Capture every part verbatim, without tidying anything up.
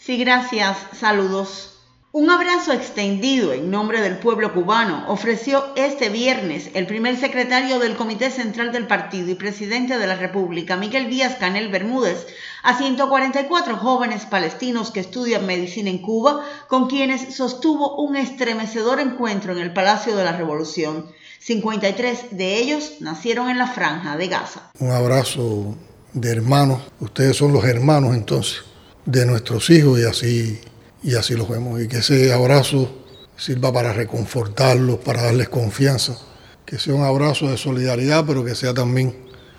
Sí, gracias. Saludos. Un abrazo extendido en nombre del pueblo cubano ofreció este viernes el primer secretario del Comité Central del Partido y presidente de la República, Miguel Díaz-Canel Bermúdez, a ciento cuarenta y cuatro jóvenes palestinos que estudian medicina en Cuba, con quienes sostuvo un estremecedor encuentro en el Palacio de la Revolución. cincuenta y tres de ellos nacieron en la Franja de Gaza. Un abrazo de hermanos. Ustedes son los hermanos entonces de nuestros hijos y así... Y así lo vemos, y que ese abrazo sirva para reconfortarlos, para darles confianza, que sea un abrazo de solidaridad, pero que sea también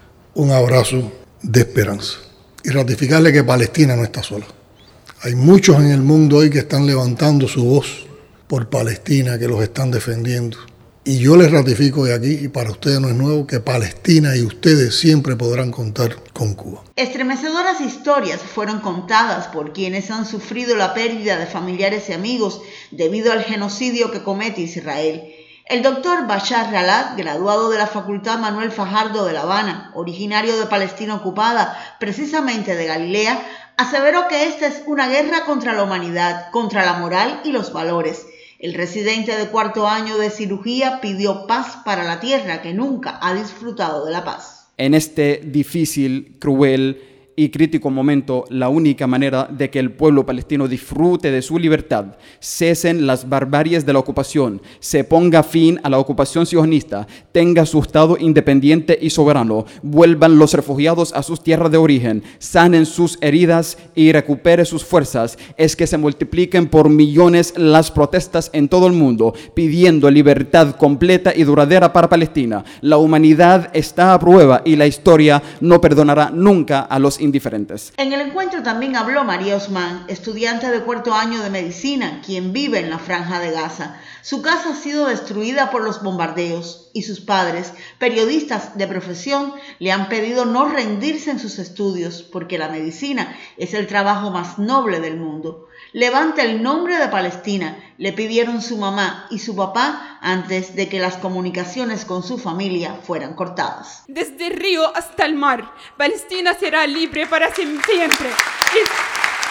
un abrazo de esperanza. Y ratificarle que Palestina no está sola. Hay muchos en el mundo hoy que están levantando su voz por Palestina, que los están defendiendo. Y yo les ratifico de aquí, y para ustedes no es nuevo, que Palestina y ustedes siempre podrán contar con Cuba. Estremecedoras historias fueron contadas por quienes han sufrido la pérdida de familiares y amigos debido al genocidio que comete Israel. El doctor Bashar Ralat, graduado de la Facultad Manuel Fajardo de La Habana, originario de Palestina ocupada, precisamente de Galilea, aseveró que esta es una guerra contra la humanidad, contra la moral y los valores. El residente de cuarto año de cirugía pidió paz para la tierra que nunca ha disfrutado de la paz. En este difícil, cruel y crítico momento, la única manera de que el pueblo palestino disfrute de su libertad, cesen las barbaries de la ocupación, se ponga fin a la ocupación sionista, tenga su Estado independiente y soberano, vuelvan los refugiados a sus tierras de origen, sanen sus heridas y recupere sus fuerzas, es que se multipliquen por millones las protestas en todo el mundo, pidiendo libertad completa y duradera para Palestina. La humanidad está a prueba y la historia no perdonará nunca a los indiferentes. En el encuentro también habló María Osman, estudiante de cuarto año de medicina, quien vive en la Franja de Gaza. Su casa ha sido destruida por los bombardeos y sus padres, periodistas de profesión, le han pedido no rendirse en sus estudios porque la medicina es el trabajo más noble del mundo. Levanta el nombre de Palestina, le pidieron su mamá y su papá antes de que las comunicaciones con su familia fueran cortadas. Desde el río hasta el mar, Palestina será libre para siempre. Y...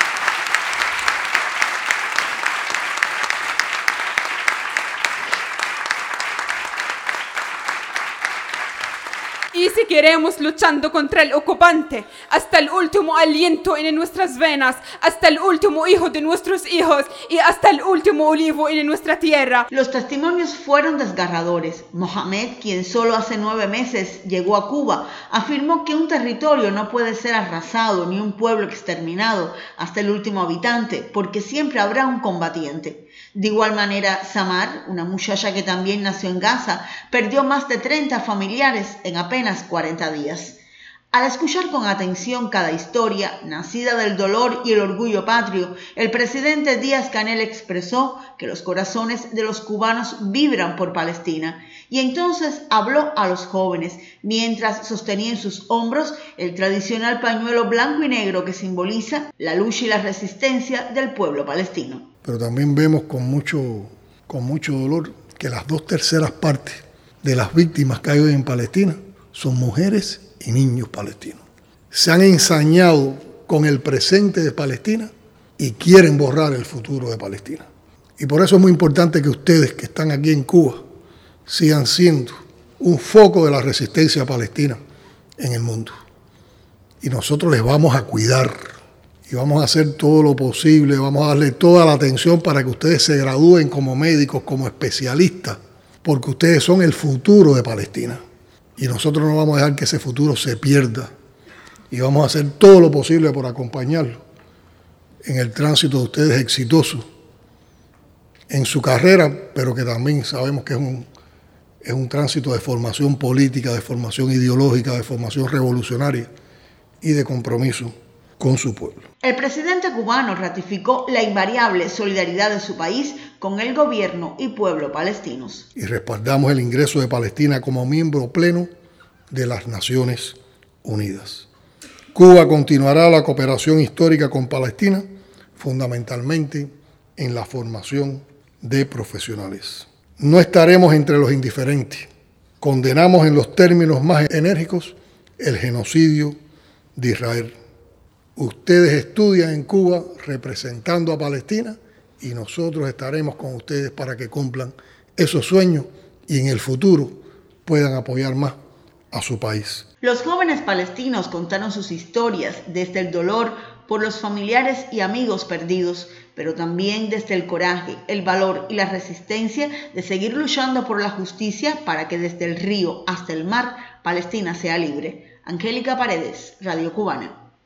Y seguiremos luchando contra el ocupante hasta el último aliento en nuestras venas, hasta el último hijo de nuestros hijos y hasta el último olivo en nuestra tierra. Los testimonios fueron desgarradores. Mohamed, quien solo hace nueve meses llegó a Cuba, afirmó que un territorio no puede ser arrasado ni un pueblo exterminado hasta el último habitante, porque siempre habrá un combatiente. De igual manera, Samar, una muchacha que también nació en Gaza, perdió más de treinta familiares en apenas cuarenta días. Al escuchar con atención cada historia, nacida del dolor y el orgullo patrio, el presidente Díaz-Canel expresó que los corazones de los cubanos vibran por Palestina, y entonces habló a los jóvenes, mientras sostenía en sus hombros el tradicional pañuelo blanco y negro que simboliza la lucha y la resistencia del pueblo palestino. Pero también vemos con mucho, con mucho dolor que las dos terceras partes de las víctimas que hay hoy en Palestina son mujeres y niños palestinos. Se han ensañado con el presente de Palestina y quieren borrar el futuro de Palestina. Y por eso es muy importante que ustedes que están aquí en Cuba sigan siendo un foco de la resistencia palestina en el mundo. Y nosotros les vamos a cuidar. Y vamos a hacer todo lo posible, vamos a darle toda la atención para que ustedes se gradúen como médicos, como especialistas, porque ustedes son el futuro de Palestina. Y nosotros no vamos a dejar que ese futuro se pierda. Y vamos a hacer todo lo posible por acompañarlos en el tránsito de ustedes exitoso en su carrera, pero que también sabemos que es un, es un tránsito de formación política, de formación ideológica, de formación revolucionaria y de compromiso con su pueblo. El presidente cubano ratificó la invariable solidaridad de su país con el gobierno y pueblo palestinos. Y respaldamos el ingreso de Palestina como miembro pleno de las Naciones Unidas. Cuba continuará la cooperación histórica con Palestina, fundamentalmente en la formación de profesionales. No estaremos entre los indiferentes. Condenamos en los términos más enérgicos el genocidio de Israel. Ustedes estudian en Cuba representando a Palestina y nosotros estaremos con ustedes para que cumplan esos sueños y en el futuro puedan apoyar más a su país. Los jóvenes palestinos contaron sus historias desde el dolor por los familiares y amigos perdidos, pero también desde el coraje, el valor y la resistencia de seguir luchando por la justicia para que desde el río hasta el mar, Palestina sea libre. Angélica Paredes, Radio Cubana.